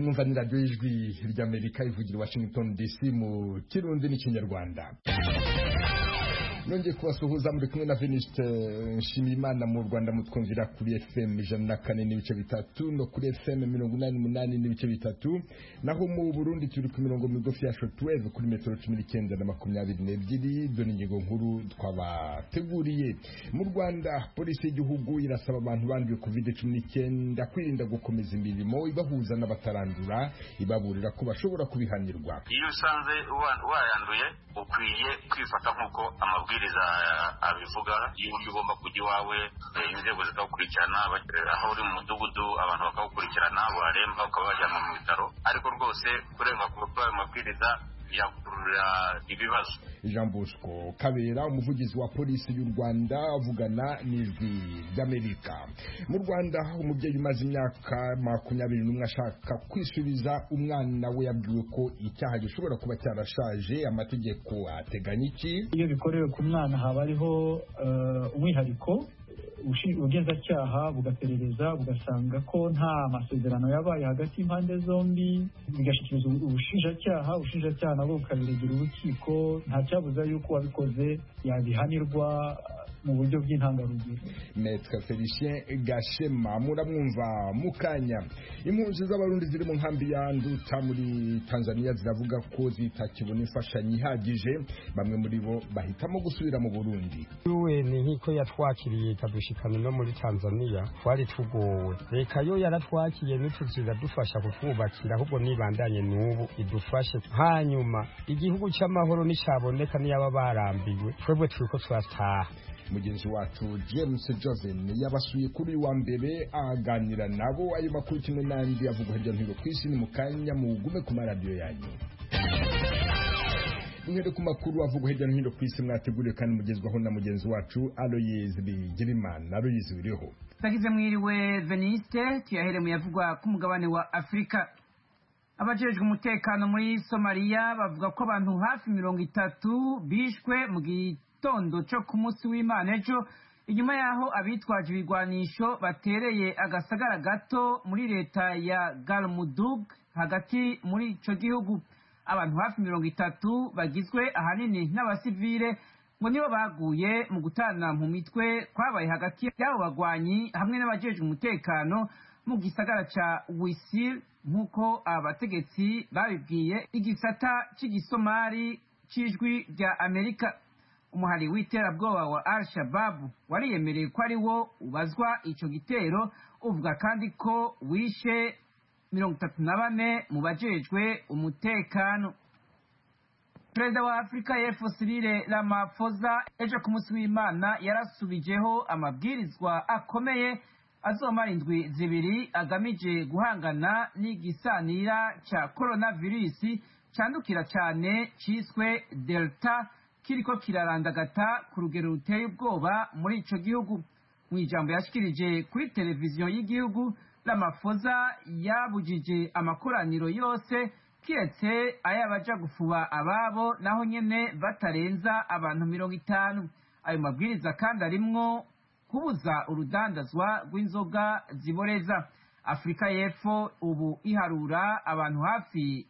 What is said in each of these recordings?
mwumva ni radiyo y'ijwi ry'Amerika ivugira i Washington DC mu Kirundi n'Ikinyarwanda. Nongeye kubasuhuza muri kumwe na Venuste Nshimiyimana mu Rwanda mutwumvira kuri FM 104 n'ibice bitatu no kuri FM 88 n'ibice bitatu, naho mu Burundi turi ku mirongo migufi ya shortwave kuri metero 19 na 22. Dore ingingo nkuru twabateguriye. Mu Rwanda polisi y'igihugu irasaba abantu banduye COVID-19 kwirinda gukomeza imirimo ibahuza n'abatarandura, ibaburira ko bashobora kubihanirwa. Iyo usanze wayanduye ukwiye kwifata nk'uko amabwiriza abivuga, y'uburyo ugomba kujya iwawe, inzego zikagukurikirana, aho uri mu mudugudu abantu bakagukurikirana, waremba ukaba wajyanwa mu bitaro, ariko rwose kurenga ku mabwiriza yakurura ibibazo. Jean Bosco Kabera, umuvugizi wa polisi y'u Rwanda, avugana n'ijwi ry'Amerika. Mu Rwanda umubyeyi umaze imyaka 21 ashaka kwisubiza umwana we yabwiwe ko icyaha gishobora kuba cyarashaje. Amategeko ateganya iki? Iyo bikorewe ku mwana haba ariho umwihariko ubugenzacyaha bugaperereza bugasanga ko nta masezerano yabaye hagati y'impande zombi, bigashyikirizwa ubushinjacyaha nabwo bukabiregera urukiko. Nta cyabuza yuko wabikoze yabihanirwa mu buryo bw'intangarugero. Maître Felicien Gashema muramwumva mukanya. Impunzi z'abarundi ziri mu nkambi ya Nduta muri Tanzania ziravuga ko zitakibona imfashanyo ihagije, bamwe muri bo bahitamo gusubira mu Burundi. Uwe ni nkiko yatwakiriye ikadushikana no muri Tanzania, twari tugowe. Reka yo yaratwakiye nituzira dufasha kutwubakira, ahubwo nibandanye n'ubu idufashe. Hanyuma igihugu cy'amahoro nicaboneka niyaba barambiwe, twebwe turiko twataha. Mugenzi wacu James Joven yabasuye kuri wa mbere aganira nabo. Ayo makuru kimwe n'andi avuga hirya no hino ku isi ni mu kanya, mugume ku maradiyo yanyu. Duhere ku makuru avuga hirya no hino ku isi mwateguriwe kandi mugezwaho na mugenzi wacu Aloyiz Bigirimana. Aloyiz uriho? Tagize mwiriwe Veniste, tuyahere mu yavugwa ku mugabane wa Afrika. Abajejwe umutekano muri Somalia bavuga ko abantu hafi 30 bishwe mu gitondo cyo ku munsi w'Imana ejo, inyuma yaho abitwaje ibigwanisho batereye agasagara gato muri leta ya Galmudug hagati muri ico gihugu. Abantu hafi 30 bagizwe ahanini n'abasivile ngo nibo baguye mu gutana mu mitwe kwabaye hagati y'abo bagwanyi hamwe n'abajejwe umutekano mu gisagara ca Wisil, nk'uko abategetsi babibwiye igisata cy'igisomali c'ijwi rya Amerika. Umuhari w'iterabwoba wa Al-Shabaab wariyemereye ko ari wo ubazwa ico gitero, uvuga kandi ko wishe 34 mu bajejwe umutekano. Perezida wa Afrika y'Epfo Cyril Ramaphosa ejo ku munsi w'Imana yarasubijeho amabwirizwa akomeye azomara indwi zibiri agamije guhangana n'igisanira ca coronavirus candukira cyane ciswe Delta, kiriko kirarandagata ku rugero ruteye ubwoba muri ico gihugu. Mu ijambo yashikirije kuri televiziyo y'igihugu, Ramaphosa yabujije amakoraniro yose kiretse ayabaja gufuba ababo, naho nyene batarenza abantu 50. Ayo mabwiriza kandi arimwo kubuza urudandazwa rw'inzoga ziboreza. Afrika y'Epfo ubu iharura abantu hafi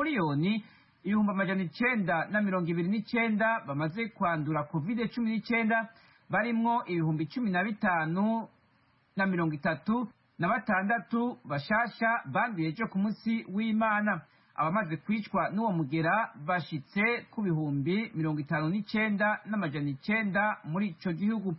1,929,000 bamaze kwandura COVID-19, barimwo 15,036 bashasha banduye ejo ku munsi w'Imana. Abamaze kwicwa n'uwo mugera bashitse ku 59,900 muri ico gihugu.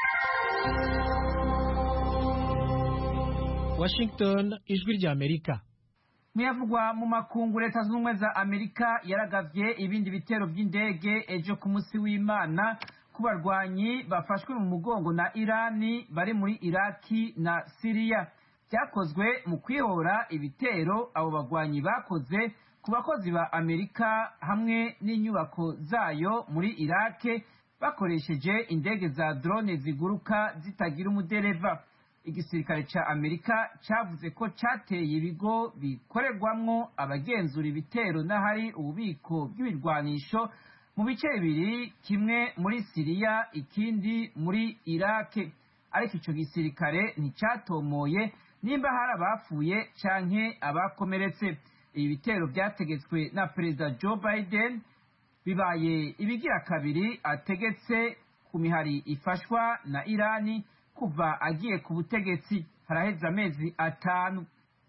Washington, ijwi rya Amerika. Muyavugwa mu makungu, leta z'ubumwe za Amerika yaragavye ibindi bitero by'indege ejo ku munsi w'Imana ku barwanyi bafashwe mu mugongo na Irani bari muri Iraki na Syria. Byakozwe mu kwihora ibitero abo bagwanyi bakoze ku bakozi ba Amerika hamwe n'inyubako zayo muri Iraki bakoresheje indege za drone ziguruka zitagira umudereva. Igisirikare ca Amerika cavuze ko cateye ibigo bikorerwamwo abagenzura ibitero n'ahari ububiko bw'ibirwanisho mu bice bibiri, kimwe muri Syria ikindi muri Iraki. Ariko ico gisirikare nticatomoye nimba hari abapfuye canke abakomeretse. Ibi bitero vyategetswe na perezida Joe Biden bibaye ibigira kabiri ategetse ku mihari ifashwa na Irani kuva agiye ku butegetsi, haraheze amezi 5.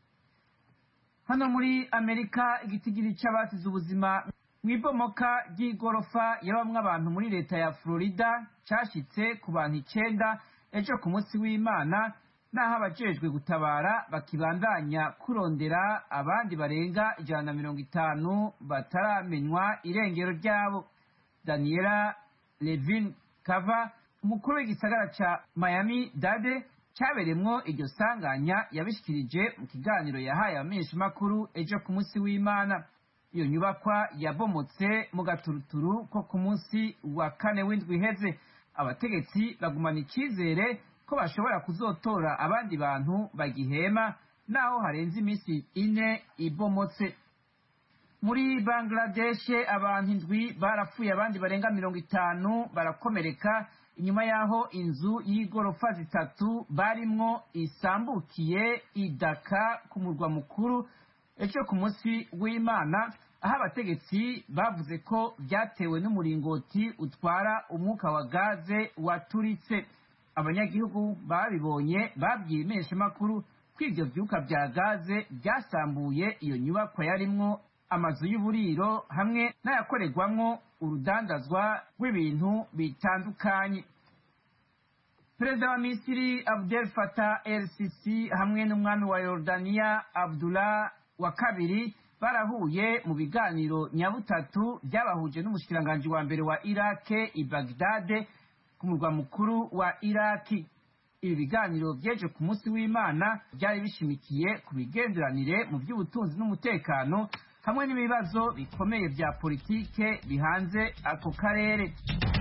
Hano muri Amerika igitigiri c'abasize ubuzima mw'ibomoka ry'igorofa yabamwe abantu muri leta ya Florida cashitse ku bantu 9 ejo ku munsi w'Imana, naho abajejwe gutabara bakibandanya kurondera abandi barenga 150 bataramenywa irengero ryabo. Daniela Levin Kava, umukuru w'igisagara ca Miami-Dade cyaberemwo iryo sanganya, yabishikirije mu kiganiro yahaye abamenyeshamakuru ejo ku munsi w'Imana. Iyo nyubakwa yabomotse mu gaturuturu ko ku munsi wa 4 w'indwi iheze. Abategetsi bagumana icizere ko bashobora kuzotora abandi bantu bagihema naho harenze iminsi 4 ibomotse. Muri Bangladesh abantu 7 barapfuye, abandi barenga 50 barakomereka inyuma yaho inzu y'igorofa 3 barimwo isambukiye i Dhaka ku murwa mukuru ejo ku munsi w'Imana, aho abategetsi bavuze ko byatewe n'umuringoti utwara umwuka wa gaze waturitse. Abanyagihugu babibonye babwiye impeshamakuru ko ivyo vyuka vya gaze byasambuye iyo nyubakwa yarimwo amazu y'uburiro hamwe n'ayakorerwamwo urudandazwa rw'ibintu bitandukanye. Perezida wa Misiri Abdel Fattah el-Sisi hamwe n'umwami wa Yordania Abdullah wa kabiri barahuye mu biganiro nyabutatu byabahuje n'umushikiranganji wa mbere wa Iraq i Baghdad ku murwa mukuru wa Iraki. Ibi biganiro vyeje ku munsi w'Imana byari bishimikiye ku migenderanire mu by'ubutunzi n'umutekano hamwe n'ibibazo bikomeye vya politike bihanze ako karere.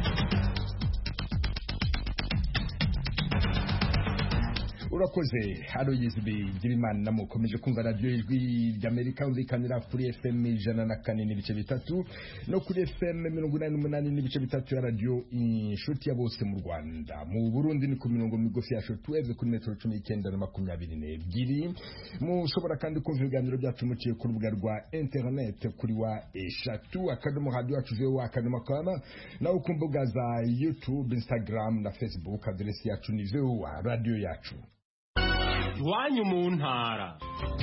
urakoze Aloyizi Bigirimana namukomeje kumva radio ijwi ry'Amerika umvikanira kuri FM 104.3 no kuri FM 88.3 ya radio inshuti ya bose mu Rwanda. Mu Burundi ni ku mirongo migufi ya shortwave kuri metro 19 na 22. Mushobora kandi kumva ibiganiro byacu muciye ku rubuga rwa internet kuri wa eshatu akadomo radio yacu wa na ku mbuga za YouTube, Instagram na Facebook. Adresi yacu ni wa radio yacu. Iwanyu mu ntara.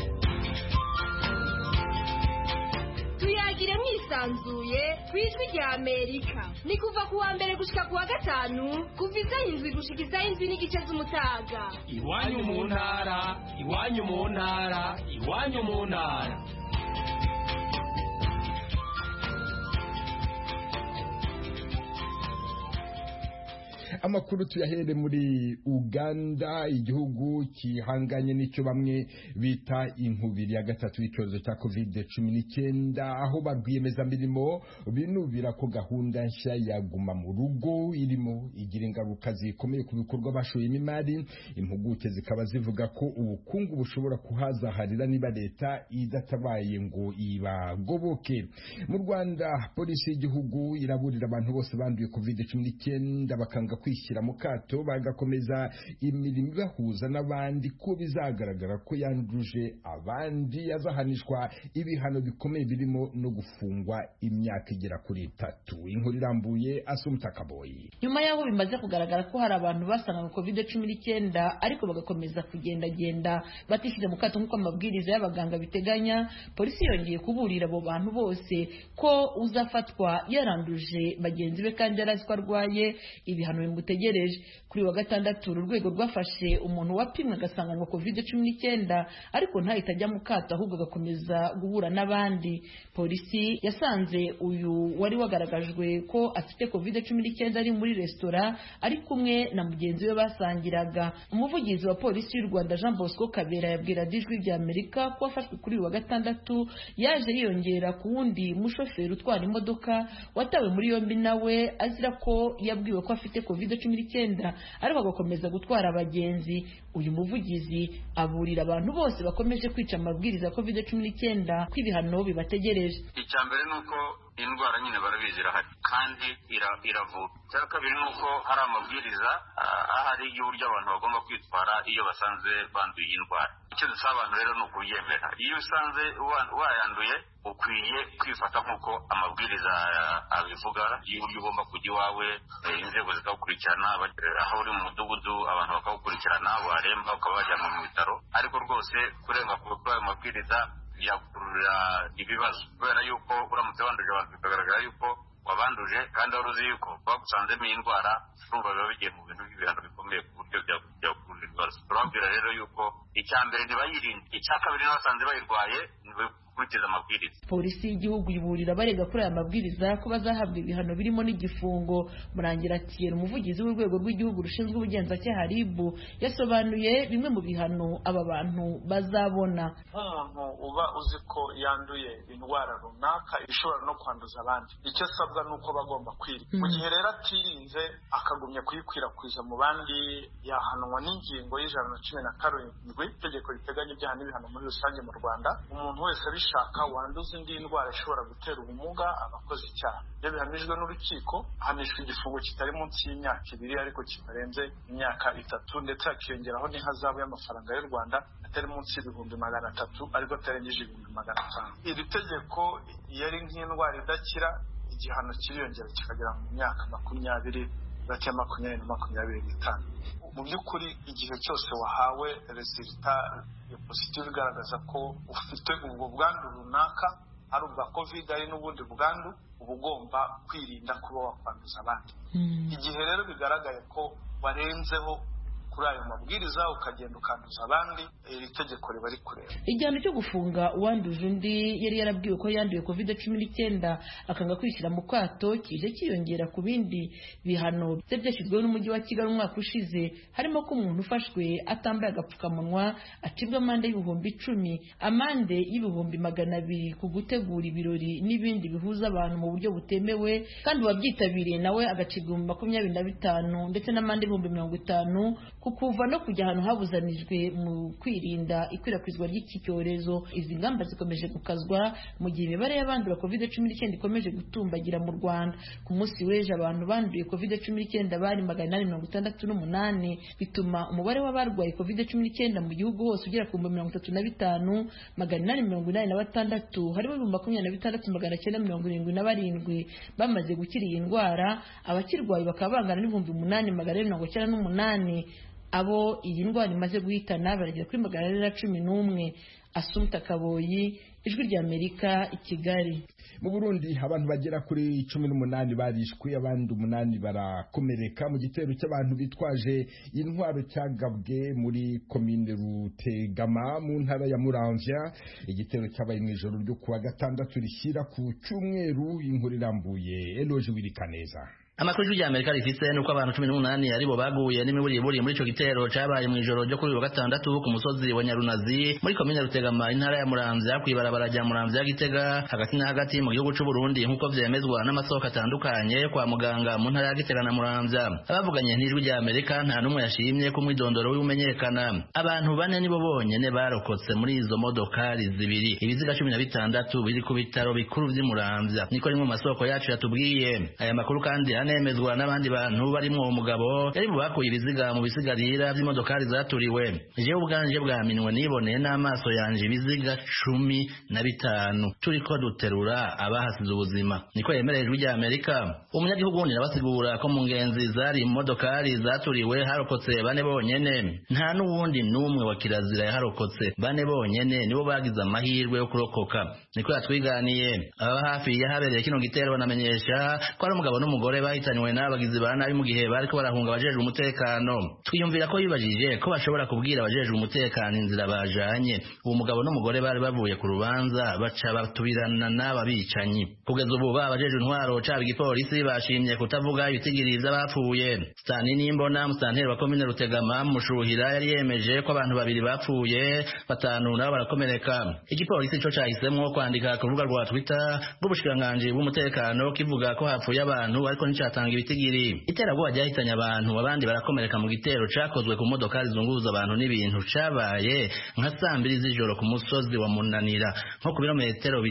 Tuyagire mwisanzuye kwijwi rya Amerika. Ni kuva kuwa mbere gushika kuwa gatanu, kuva izayindwi gushika izayindwi n'igice z'umutaga. Iwanyu mu ntara, iwanyu mu ntara, iwanyu mu ntara. Amakuru tuyahere muri Uganda, igihugu kihanganye n'icyo bamwe bita inkubiri ya gatatu y'icyorezo cya COVID-19, aho barwiyemeza mirimo binubira ko gahunda nshya yaguma mu rugo irimo igira ingaruka zikomeye ku bikorwa bashoyemo imari. Impuguke zikaba zivuga ko ubukungu bushobora kuhazaharira niba leta idatabaye ngo ibagoboke. Mu Rwanda, polisi y'igihugu iraburira abantu bose banduye COVID-19 bakanga kwishyira mu kato bagakomeza imirimo ibahuza n'abandi ko bizagaragara ko yanduje abandi azahanishwa ibihano bikomeye birimo no gufungwa imyaka igera kuri 3. Inkuru irambuye Asumta Kaboyi. Nyuma yaho bimaze kugaragara ko hari abantu basanga COVID-19 ariko bagakomeza kugendagenda batishyize mu kato nk'uko amabwiriza y'abaganga biteganya, polisi yongeye kuburira abo bantu bose ko uzafatwa yaranduje bagenzi be kandi yarazi ko arwaye ibihano bimutegereje. Kuri wa gatandatu urwego rwafashe umuntu wapimwe agasanganwa COVID-19 ariko ntahita ajya mu kato ahubwo agakomeza guhura n'abandi. Polisi yasanze uyu wari wagaragajwe ko afite COVID-19 ari muri resitora ari kumwe na mugenzi we basangiraga. Umuvugizi wa polisi y'u Rwanda Jean Bosco Kabera yabwira Ijwi rya Amerika ko afashwe kuri wa gatandatu yaje yiyongera ku wundi mushoferi utwara imodoka watawe muri yombi nawe azira ko yabwiwe ko afite COVID-19 ariko agakomeza gutwara abagenzi. Uyu muvugizi aburira abantu bose bakomeje kwica amabwiriza ya COVID-19 ko ibihano bibategereje. Icyambere nuko indwara nyine barabizi irahari kandi iravura. Icya kabiri ni uko hari amabwiriza ahari y'uburyo abantu bagomba kwitwara iyo basanze banduye iyi ndwara. Icyo dusaba abantu rero ni ukubyemera. Iyo usanze wayanduye ukwiye kwifata nk'uko amabwiriza abivuga y'uburyo ugomba kujya iwawe, inzego zikagukurikirana, aho uri mu mudugudu abantu bakagukurikirana, waremba ukaba wajyanwa mu bitaro. Ariko rwose kurenga kuri ayo mabwiriza byakurura ibibazo, kubera yuko uramutse wanduje abantu bikagaragara yuko wabanduje kandi wari uzi yuko bagusanzemo iyi ndwara, urumva biba bigiye mu bintu by'ibihano bikomeye ku buryo byakurura ibibazo. Turababwira rero yuko icya mbere ntibayirinde, icya kabiri n'abasanze bayirwaye gukurikiza amabwiriza. Polisi y'igihugu iburira abarega kuri aya mabwiriza ko bazahabwa ibihano birimo n'igifungo. Murangira Thierry, umuvugizi w'urwego rw'igihugu rushinzwe ubugenzacyaha RIB, yasobanuye bimwe mu bihano aba bantu bazabona. Umuntu uba uzi ko yanduye indwara runaka ishobora no kwanduza abandi, icyo asabwa ni uko bagomba kwirinda. Mu gihe rero atirinze akagumya kuyikwirakwiza mu bandi, yahanwa n'ingingo y'117 itegeko riteganya ibyaha n'ibihano muri rusange mu Rwanda. Umuntu wese abishaka wanduza indi ndwara ishobora gutera ubumuga abakoze icyaha, iyo bihamijwe n'urukiko ahanishwa igifungo kitari munsi y'imyaka 2 ariko kitarenze imyaka 3, ndetse hakiyongeraho n'ihazabu y'amafaranga y'u Rwanda atari munsi y'300 ariko atarengeje 500. Iri tegeko iyo ari nk'indwara idakira, igihano kiriyongera kikagera mu myaka 20 hagati ya 20 na 25. Mu by'ukuri igihe cyose wahawe resulta ya positive igaragaza ko ufite ubwo bwandu runaka, ari ubwa covid ari n'ubundi bwandu, uba ugomba kwirinda kuba wakwanduza abandi. Igihe rero bigaragaye ko warenzeho kuri ayo mabwiriza ukagenda ukanduza abandi, iri tegeko riba rikureba. Igihano cyo gufunga uwanduje undi yari yarabwiwe ko yanduye covid-19 akanga kwishyira mu kato kije kiyongera ku bindi bihano byashyizweho n'umujyi wa Kigali umwaka ushize, harimo ko umuntu ufashwe atambaye agapfukamunwa acibwa amande y'ibihumbi 10, amande y'ibihumbi 200 ku gutegura ibirori n'ibindi bihuza abantu mu buryo butemewe, kandi wabyitabiriye nawe agacibwa 25 ndetse n'amande y'ibihumbi 50 kuva no kujya ahantu habuzanijwe mu kwirinda ikwirakwizwa ry'iki cyorezo. Izi ngamba zikomeje gukazwa mu gihe imibare y'abandura covid-19 ikomeje gutumbagira mu Rwanda. Ku munsi w'ejo abantu banduye covid-19 bari 868, bituma umubare w'abarwaye covid-19 mu gihugu hose ugera ku 35,886, harimo 26,977 bamaze gukira iyi ndwara. Abakirwaye bakaba bangana n'ibihumbi 8,498. Abo iyi ndwara imaze guhitana baragera kuri 111. Assumpta Kaboyi, Ijwi ry'Amerika, i Kigali. Mu Burundi abantu bagera kuri 18 barishwe, abandi 8 barakomereka mu gitero cy'abantu bitwaje intwaro cyagabwe muri komine Rutegama mu ntara ya Muramvya. Igitero cyabaye mu ijoro ryo kuwa gatandatu rishyira ku cyumweru. Inkuru irambuye Eloge Wirikaneza. Amakuru y'Amerika rifite nuko abantu 18 aribo baguye n'imiburiburi muri ico gitero cabaye mu ijoro ryo kuri wa gatandatu ku musozi wa Nyarunazi muri komine Rutegama intara ya Muramvya kwibarabara rya Muramvya Gitega hagati na hagati mu gihugu cy'u Burundi nkuko vyemezwa n'amasoko atandukanye kwa muganga mu ntara ya Gitega na Muramvya. Abavuganye n'Ijwi ry'Amerika nta numwe yashimye ko mwidondoro w'umenyekana. Abantu 4 nibo bonyene barokotse muri izo modokari zibiri. Ibiziga 16 biri ku bitaro bikuru vy'i Muramvya niko rimwe mu masoko yacu yatubwiye. Aya makuru kandi nemezwa n'abandi bantu barimo umugabo yari bubakuye ibiziga mu bisigarira by'imodokari zaturiwe. Je ubwanje bwaminwe niboneye n'amaso yanje ibiziga 15 turiko duterura abahasize ubuzima, niko yemereye Ijwi ry'Amerika. Umunyagihugu ni nabasigura ko mu ngenzi zari imodokari zaturiwe harokotse 4 bonyene, nta n'uwundi numwe wa kirazira yaharokotse. 4 bonyene nibo bagize amahirwe yo kurokoka, niko yatwiganiye. Aba hafi yahabereye kino gitero banamenyesha ko ari umugabo n'umugore bahitanywe n'abagizi ba nabi mu gihe bariko barahunga abajejwe umutekano. Twiyumvira ko yibajije ko bashobora kubwira abajejwe umutekano inzira bajanye. Uwo mugabo n'umugore bari bavuye ku rubanza baca batubirana n'aba bicanyi. Kugeza ubu abajejwe intwaro caba igipolisi bashimye kutavuga ibitigiriza bapfuye. Stani Nimbona, musanteri wa komine Rutegama Mushuhira, yari yemeje ko abantu 2 bapfuye, 5 nabo barakomereka. Igipolisi cyo cahisemwo kwandika ku rubuga rwa Twitter rw'ubushikiranganji bw'umutekano kivuga ko hapfuye abantu ariko ntiratanga ibitigiri. Iterabwoba ryahitanye abantu abandi barakomereka mu gitero cakozwe ku modoka zizunguruza abantu n'ibintu cabaye nka 2 z'ijoro ku musozi wa Munanira nko ku birometero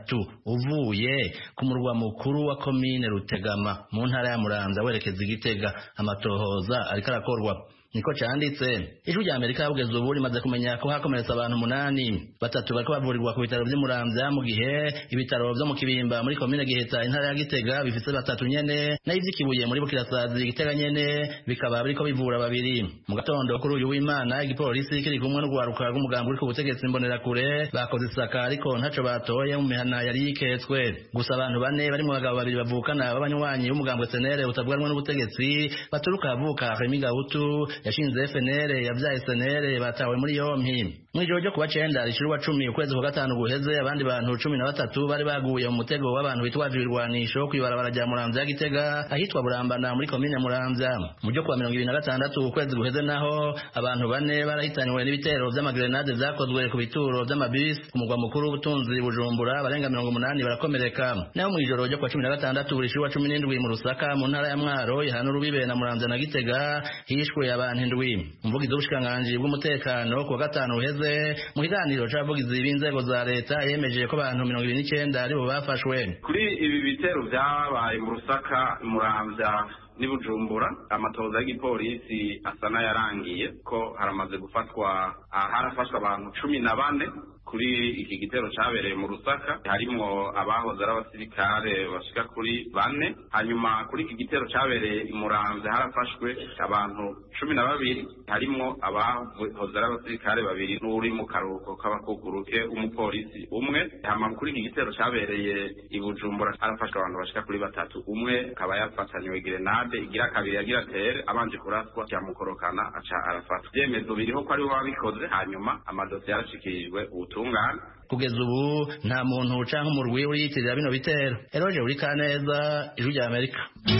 3 uvuye ku murwa mukuru wa komine Rutegama mu ntara ya Muramvya werekeza Igitega. Amatohoza ariko arakorwa niko canditse. Ijwi rya Amerika yabugeze ubu rimaze kumenya ko hakomeretse abantu 8, 3 bariko bavurirwa ku bitaro vy'Umuramvya mu gihe ibitaro vyo mu Kibimba muri komine Giheta intara ya Gitega bifise 3 nyene na ivyikibuye muri Bukirasazi Gitega nyene bikaba biriko bivura 2. Mu gatondo kuri uyu w'Imana igipolisi kiri kumwe n'ugwaruka rw'umugambi uri ku butegetsi mbonera kure bakoze isaka ariko ntaco batoye mu mihana yari yiketswe. Gusa abantu 4 barimo abagabo 2 bavukana b'abanywanyi b'umugambwe CNL utavuganwa n'ubutegetsi baturuka avuka Remy Gahutu yashinze FNL yavyaye SNL batawe muri yompi. Mwijoro ryo kuba 9 rishirwa 10 ukwezi kwa 5 guheze abandi bantu 13 bari baguye mu mutego w'abantu bitwaje ibirwanisho kwibarabara rya Muramvya ya Gitega ahitwa Burambana muri komine Muramvya. Mu ryo kwa 2026 ukwezi guheze naho abantu 4 barahitanywe n'ibitero vy'amagrenade vyakozwe ku bituro vy'amabisi ku mugwa mukuru w'ubutunzi Bujumbura barenga 80 barakomereka. Naho mwijoro ryo kwa 16 rishirwa 17 mu Rusaka mu ntara ya Mwaro ihana urubibe na Muramvya na Gitega hishwe abantu 7. Umuvugizi w'ubushikiranganji bw'umutekano ku wa 5 uheze mu higaniro c'abavugizi b'inzego za leta yemeje ko abantu 29 aribo bafashwe. Kuri ibi bitero vyabaye mu Rusaka, Muramvya ni Bujumbura, amatohoza y'igipolisi asa n'ayarangiye ko haramaze gufatwa harafashwe abantu 14 kuri iki gitero cabereye mu Rusaka, harimo abahoze ari abasirikare bashika kuri 4. Hanyuma kuri iki gitero cabereye i Muramvya harafashwe abantu 12, harimo abahoze ari abasirikare 2 n'uri mu karuhuko k'abakukuruke umupolisi 1. Hama kuri iki gitero cabereye i Bujumbura harafashwe abantu bashika kuri 3, umwe akaba yafatanywe grenade igira kabiri yagira tere abanje kuraswa cyamukorokana aca arafatwa. Byemezo biriho ko ari we wabikoze, hanyuma amadosiye yarashikirijwe ubutungane. Kugeza ubu nta muntu canke umurwi uriyitirira bino bitero. Eroje uri Kaneza, Ijwi rya Amerika.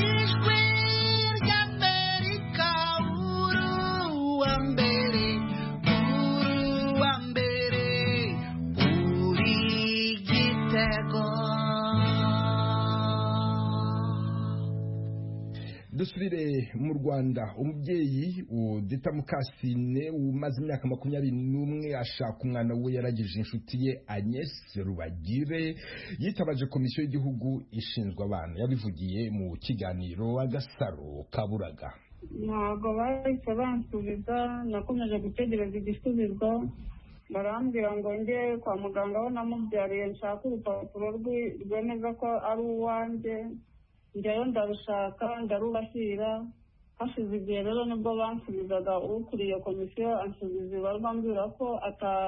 Dusubire mu Rwanda. Umubyeyi Udita Mukasine umaze imyaka 21 ashaka umwana we yaragije inshuti ye Agnes Rubagire yitabaje komisiyo y'igihugu ishinzwe abana. Yabivugiye mu kiganiro Agasaro Kaburaga. Ntabwo bahise bansubiza, nakomeje gutegereza igisubizo. Barambwira ngo njye kwa muganga aho namubyariye nshaka urupapuro rwemeza ko ari uwanjye. Njyayo ndarushaka ndarubashyira. Hashize igihe rero nibwo bansubizaga ukuriye komisiyo ansubiza ibarwa ambwira ko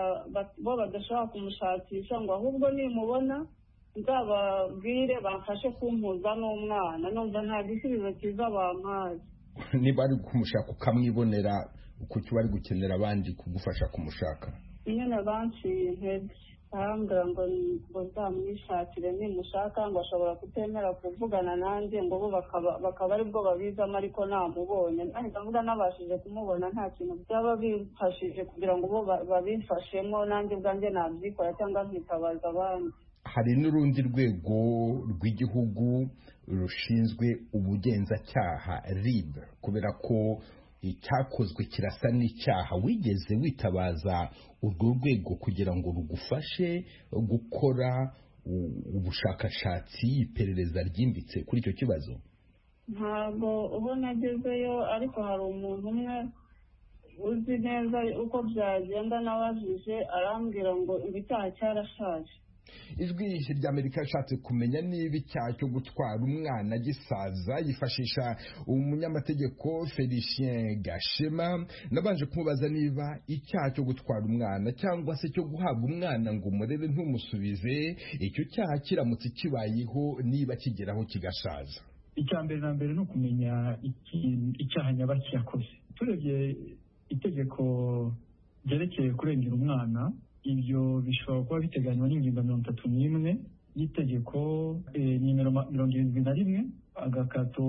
bo badashobora kumushakisha ngo ahubwo nimubona nzababwire bamfashe kumpuza n'umwana. Numva nta gisubizo cyiza bampaye. Niba ari kumushaka ukamwibonera kuki bari gukenera abandi kugufasha kumushaka? Nyine banciye intege. Arambwira ngo nzamwishakire nimushaka ngo ashobora kutemera kuvugana nanjye ngo bo bakaba ari bwo babizamo ariko namubonye. Ndavuga nabashije kumubona nta kintu byaba bimfashije kugira ngo bo babimfashemo nanjye ubwanjye nabyikora cyangwa nkitabaza abandi. Hari n'urundi rwego rw'igihugu rushinzwe ubugenzacyaha RIB, kubera ko icyakozwe kirasa n'icyaha. Wigeze witabaza urwo rwego kugira ngo rugufashe gukora ubushakashatsi, iperereza ryimbitse kuri icyo kibazo? Ntabwo ubu nagezeyo, ariko hari umuntu umwe uzi neza uko byagenda nabajije arambwira ngo icyaha cyarashaje. Ijwi rya Amerika yashatse kumenya niba icyaha cyo gutwara umwana gisaza yifashisha umunyamategeko Felicien Gashema. Nabanje kumubaza niba icyaha cyo gutwara umwana cyangwa se cyo guhabwa umwana ngo umurere ntumusubize, icyo cyaha kiramutse kibayeho niba kigeraho kigasaza. Icya mbere na mbere no kumenya icyaha nyabaki yakoze. Turebye itegeko ryerekeye kurengera umwana, ibyo bishobora kuba biteganywa n'ingingo 31 y'itegeko nimero 71 agakato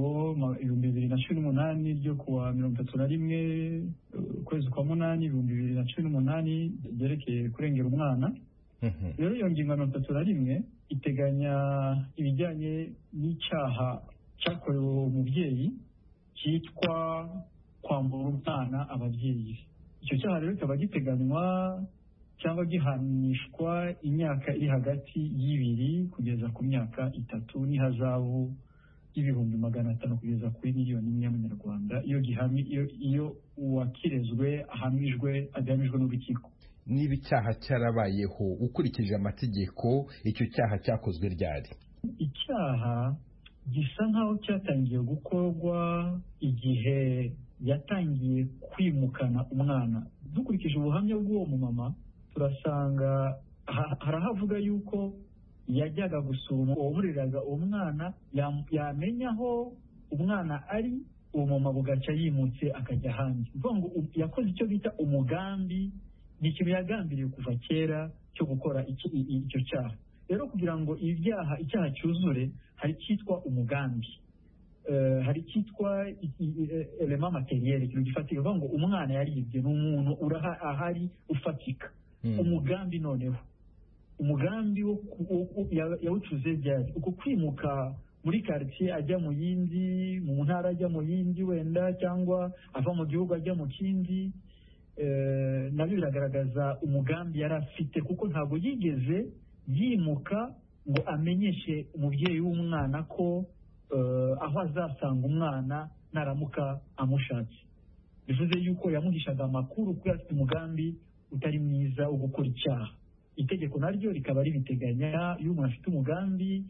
2018 ryo kuwa 31 ukwezi kwa 8 2018 ryerekeye kurengera umwana. Rero iyo ngingo 31 iteganya ibijyanye n'icyaha cyakorewe uwo mubyeyi cyitwa kwambura umwana ababyeyi. Icyo cyaha rero kikaba giteganywa cyangwa gihanishwa imyaka iri hagati y'2 kugeza ku myaka 3 n'ihazabu y'ibihumbi 500 kugeza kuri miliyoni y'amanyarwanda iyo uwakirezwe ahamijwe n'urukiko. Niba icyaha cyarabayeho ukurikije amategeko, icyo cyaha cyakozwe ryari? Icyaha gisa nkaho cyatangiye gukorwa igihe yatangiye kwimukana umwana. Dukurikije ubuhamya bw'uwo mumama turasanga harahavuga yuko yajyaga gusura uwamureraga uwo mwana, yamenya aho umwana ari, uwo mama bugaca yimutse akajya hanze. Ngo yakoze icyo bita umugambi, ni ikintu yagambiriye kuva kera cyo gukora icyo cyaha. Rero kugira ngo icyaha cyuzure hari cyitwa umugambi, hari cyitwa element materiel, ikintu gifatika. Ngo umwana yaribye n'umuntu ahari ufatika. Umugambi noneho umugambi yawucuze byari uko kwimuka muri quartier ajya mu yindi, mu ntara ajya mu yindi wenda, cyangwa ava mu gihugu ajya mu kindi. Nabyo biragaragaza umugambi yari afite, kuko ntabwo yigeze yimuka ngo amenyeshe umubyeyi w'umwana ko aho azasanga umwana naramuka amushatse. Bivuze yuko yamuhishaga amakuru kuko afite umugambi utari mwiza wo gukora icyaha. Itegeko naryo rikaba ribiteganya, iyo umuntu afite umugambi,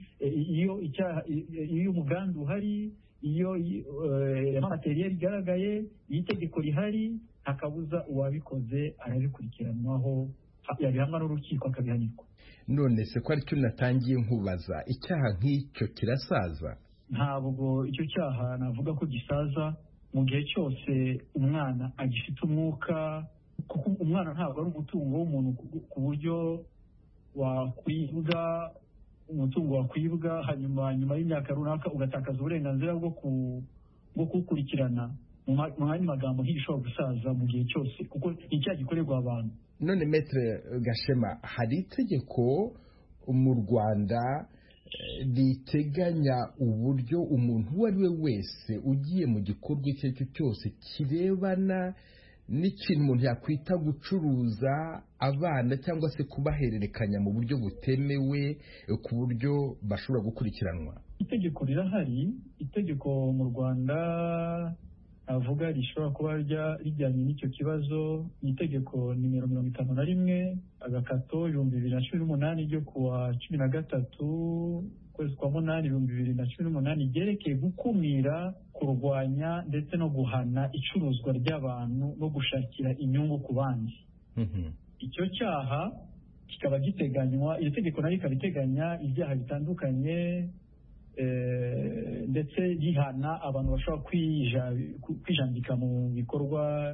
iyo umugambi uhari, iyo materiel igaragaye, iyo itegeko rihari, ntakabuza uwabikoze arabikurikiranwaho, yabihamwa n'urukiko akabihanirwa. None se ko aricyo natangiye nkubaza, icyaha nk'icyo kirasaza? Ntabwo icyo cyaha navuga ko gisaza mu gihe cyose umwana agifite umwuka, kuko umwana ntabwo ari umutungo w'umuntu ku buryo wakwibwa, umutungo wakwibwa hanyuma y'imyaka runaka ugatakaza uburenganzira bwo kuwukurikirana. Mu yandi magambo, ntibishobora gusaza mu gihe cyose kuko icyaha gikorerwa abantu. None Maître Gashema, hari itegeko mu Rwanda riteganya uburyo umuntu uwo ari we wese ugiye mu gikorwa icyo ari cyo cyose kirebana n'ikintu umuntu yakwita gucuruza abana cyangwa se kubahererekanya mu buryo butemewe, ku buryo bashobora gukurikiranwa? Itegeko rirahari. Itegeko mu Rwanda avuga rishobora kuba rijyanye n'icyo kibazo, ni itegeko nimero 51/2018 ryo kuwa 13 kwezi kwa 8 2018 ryerekeye gukumira, kurwanya ndetse no guhana icuruzwa ry'abantu no gushakira inyungu ku bandi. Icyo cyaha kikaba giteganywa, iyo tegeko nayo ikaba iteganya ibyaha bitandukanye, ndetse rihana abantu bashobora kwijandika mu bikorwa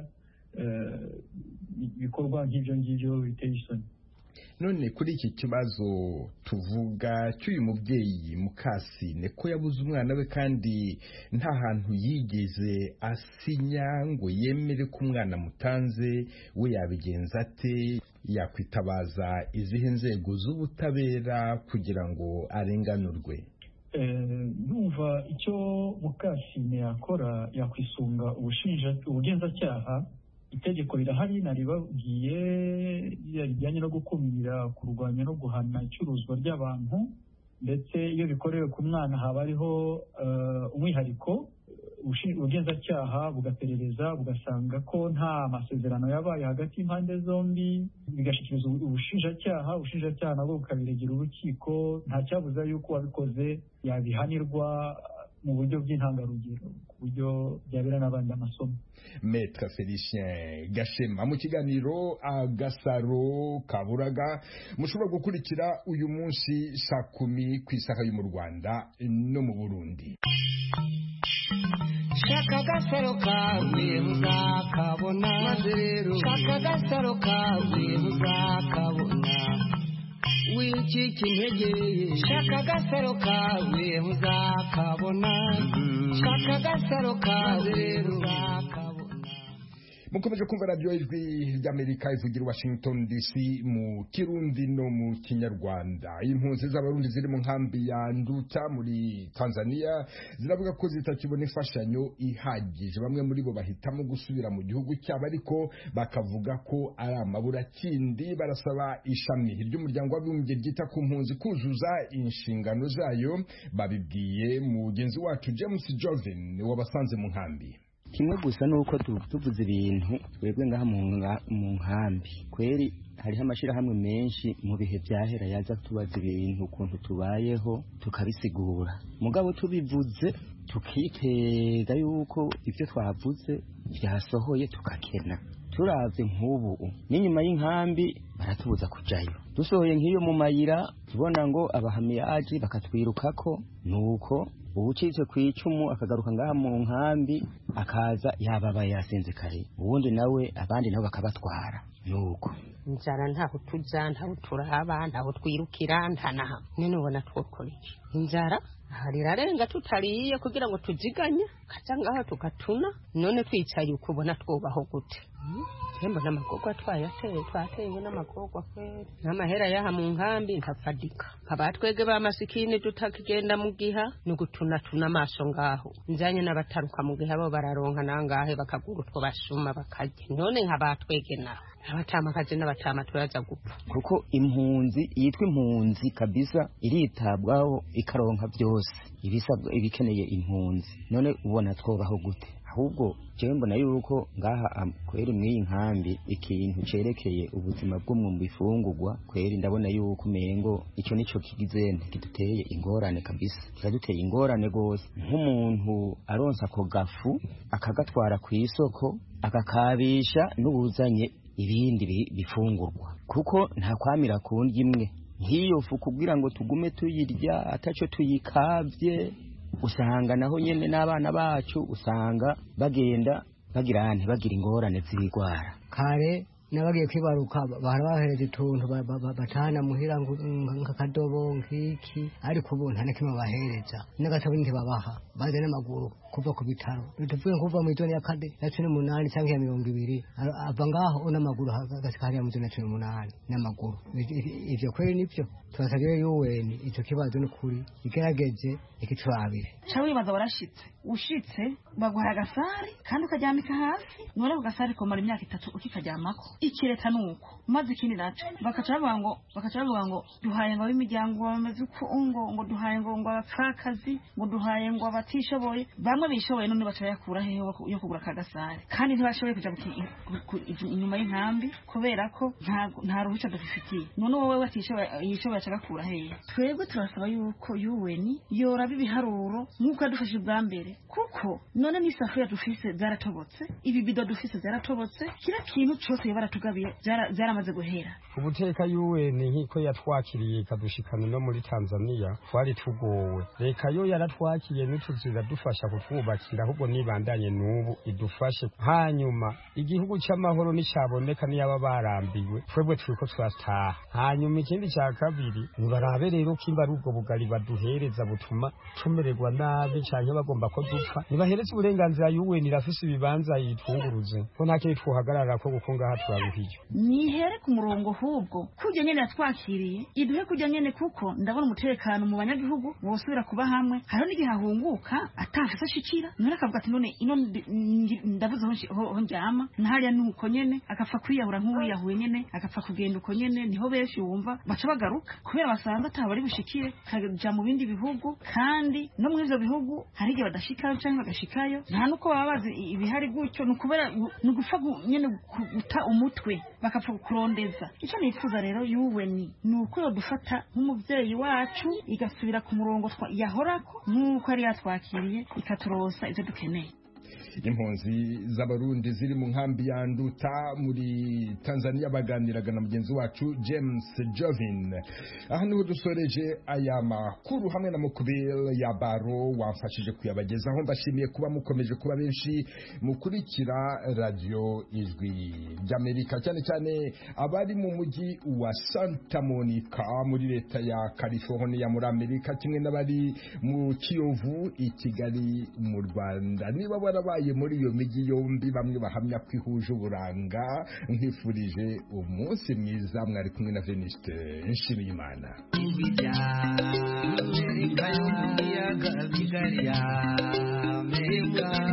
nk'ibyo ngibyo biteye isoni. None kuri iki kibazo tuvuga cy'uyu mubyeyi Mukasine, ko yabuze umwana we kandi nta hantu yigeze asinya ngo yemere ko umwana mutanze, we yabigenza ate? Yakwitabaza izihe nzego z'ubutabera kugira ngo arenganurwe? Ndumva icyo Mukasine yakora, yakwisunga ubugenzacyaha. Itegeko rirahari, naribabwiye, rijyanye no gukumira, kurwanya no guhana icuruzwa ry'abantu, ndetse iyo bikorewe ku mwana haba hariho umwihariko. Ubugenzacyaha bugaperereza bugasanga ko nta masezerano yabaye hagati y'impande zombi, bigashyikirizwa ubushinjacyaha nabwo bukabiregera urukiko. Nta cyabuza yuko uwabikoze yabihanirwa mu buryo bw'intangarugero, ku buryo byabera n'abandi amasomo. Maître Félicien Gashema mu kiganiro Agasaro Kaburaga mushobora gukurikira uyu munsi saa 10 ku isaha yo mu Rwanda no mu Burundi. Shaka Agasaro kawe uzakabona, shaka Agasaro kawe uzakabona, wicika intege, shaka Agasaro kawe uzakabona, shaka Agasaro kawe uzakabona. mukomeje kumva radio ijwi ry'Amerika ivugira Washington DC mu Kirundi no mu Kinyarwanda. Impunzi z'abarundi ziri mu nkambi ya Nduta muri Tanzania ziravuga ko zitakibona imfashanyo ihagije. Bamwe muri bo bahitamo gusubira mu gihugu cyabo, ariko bakavuga ko ari amaburakindi. Barasaba ishami ry'umuryango w'abibumbye ryita ku mpunzi kuzuza inshingano zayo. Babibwiye mugenzi wacu James Jovin wabasanze mu nkambi. Kimwe gusa nuko tuvuze ibintu twebwe ngaha mu nkambi kweri hariho amashirahamwe menshi mu bihe byahera yaza tubaza ibintu ukuntu tubayeho tukabisigura, mugabo tubivuze tukitega yuko ibyo twavuze byasohoye tukakena. Turavye nk'ubu n'inyuma y'inkambi baratubuza kujayo, dusohoye nk'iyo mu mayira tubona ngo abahamiyaji bakatwirukako, nuko ubucitse kwicumu akagaruka ngaha mu nkambi akaza yababaye yasenze kare, ubundi nawe abandi nabo bakabatwara. Nuko inzara ntaho tuja, ntaho turaba, ntaho twirukira, ntanaha none ubona twokora iki? Inzara harirarenga tutariye kugira ngo tuziganye kaza ngaho tugatuna, none twicaye ukubona twobaho gute? Tembo n'amagogwa twateye n'amagogwa kweri n'amahera yaha mu nkambi ntafadika. Abatwege ba masikini tutakigenda mu giha n'ugutuna amaso ngaho, nzanye n'abataruka mu giha bo bararonka nangahe bakagura utwo basuma bakarya. None nk'abatwege naho abatamakazi n'abatama turaza gupfa, kuko impunzi yitwa impunzi kabisa iritabwaho ikaronka byose ibisabwa ibikeneye impunzi. None ubona twobaho gute? Ahubwo jewe mbona yuko ngaha kweri mw'iyi nkambi ikintu cerekeye ubuzima bwo mu bifungurwa kweri ndabona yuko mengo ico nico kigizene kiduteye ingorane kabisa, kiduteye ingorane gose. Nk'umuntu aronsa ko gafu akagatwara ku isoko akakabisha n'ubuzanye ibindi bifungurwa, kuko nta kwamira kundi imwe nk'iyo fu kugira ngo tugume tuyirya ataco tuyikavye. Usanga naho nyene n'abana bacu usanga bagenda bagira ingorane z'ibigwara. Kare nabagiye kwibaruka barabahereje utuntu batana muhira nk'akadobo nk'iki, ariko ubu nta na kimwe bahereza, n'agatabo ntibabaha, baje n'amaguru kuva ku bitaro. Tuvuye kuva mu ijoni ya kade ya 18 cyangwa ya 20 ava ngaho n'amaguru hagati ya 18 n'amaguru. Ivyo kweri nivyo twasabye UN icyo kibazo n'ukuri igerageze ikiturabire. Chawe baza warashitse ushitse baguha agasari kandi ukaryamika hasi, none ugasari komara imyaka 3 ukikaryamako. Ikireta nuko maze ikindi naco bakacavuga ngo duhaye ngo imiryango bameze uko ngo duhaye ngo abapfakazi, ngo duhaye ngo abatishoboye. Bamwe bishoboye none bacayakura he yo kugura kagasari, kandi ntibashoboye kuja inyuma y'inkambi kubera ko nta ruhushya dufitiye. None wowe watishoboye yishoboye acagakura he? Twebwe turasaba yuko UN yoraba ibiharuro nk'uko yadufashije bwa mbere, kuko none n'isafuriya dufise zaratobotse, ibibido dufise zaratobotse, kira kintu cyose baratugabiye zaramaze guhera. Ubuteka UN nkiko yatwakiriye kadushikana no muri Tanzania twari tugowe. Reka yo yaratwakiye n'utuzira dufasha kutwubakira, ahubwo nibandanye n'ubu idufashe. Hanyuma igihugu cy'amahoro nicaboneka niyaba barambiwe twebwe twiko twataha. Hanyuma ikindi cya kabiri nibarabe rero kimba ari ubwo bugari baduhereza butuma tumererwa nabi cyane bagomba ko dupfa. Nibahereze uburenganzira UN irafise ibibanza yitunguruze ko nta kintu twohagarara ko guko ngaha turaruhiye. Nihere ku murongo hubwo kujya nyene yatwakiriye iduhe kujya nyene, kuko ndabona umutekano mu banyagihugu bosubira kuba hamwe. Hariho n'igihe ahunguka atafise ashikira, none akavuga ati none ino ndabuze ho njama ntahariya nuko nyene akapfa kwiyahura nk'uwiyahuye nyene akapfa kugenda uko nyene. Niho benshi wumva baca bagaruka kubera basanga atabari bushikire kaja mu bindi bihugu, kandi no mu ivyo bihugu hari igihe badashikayo canke bagashikayo nta nuko baba bazi ibihari gutyo, nukubera nugufa nyene guta umutwe bakapfa kurondeza. Ico nifuza rero UN nuko yo dufata nk'umuvyeyi wacu igasubira ku murongo yahorako nuko ari yatwakiriye ikaturosa ivyo dukeneye. Impunzi z'abarundi ziri mu nkambi ya Nduta muri Tanzania baganiraga na mugenzi wacu James Jovin. Aha niho dusoreje aya makuru hamwe na Mukubel ya Baro wamfashije kuyabagezaho. Mbashimiye kuba mukomeje kuba benshi mukurikira radio Ijwi ry'Amerika, cyane cyane abari mu mujyi wa Santa Monica muri leta ya California muri Amerika, kimwe n'abari mu Kiyovu i Kigali mu Rwanda. Niba yarabaye muri iyo mijyi yombi, bamwe bahamya ko ihuje uburanga. Nkwifurije umunsi mwiza, mwari kumwe na Venuste Nshimiyimana. America.